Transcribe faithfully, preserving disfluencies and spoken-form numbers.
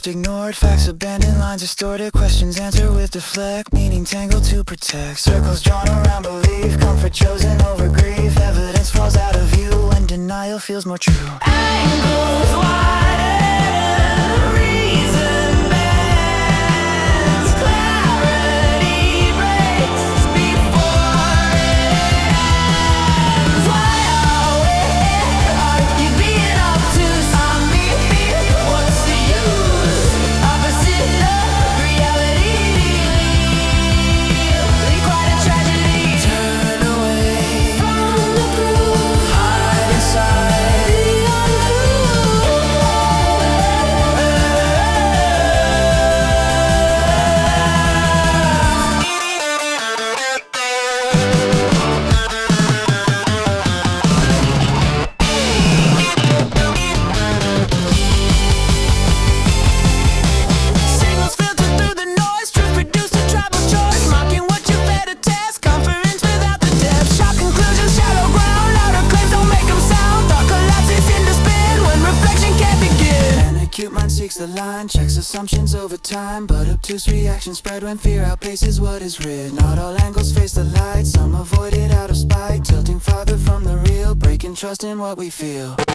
Oft ignored facts, abandoned lines, distorted questions answered with deflect, meaning tangled to protect. Circles drawn around belief, comfort chosen over grief. Evidence falls out of view when denial feels more true. Angles widen, reason bends, clarity breaks before it ends. Why are we here? Are you being obtuse on me? What's the use? Opposite of reality, quite a tragedy. Turn away from the proof, hide inside the signals filter through the noise, truth reduced to tribal choice, mocking what you fed a test, conference without the depth, shock conclusions, shallow ground, louder claims don't make them sound, thought collapses into spin when reflection can't begin. An acute mind seeks the line, checks assumptions over time, but obtuse reactions spread when fear outpaces what is written. Not all angles face the light, some avoid it out of spite, tilting farther from the real, breaking trust in what we feel.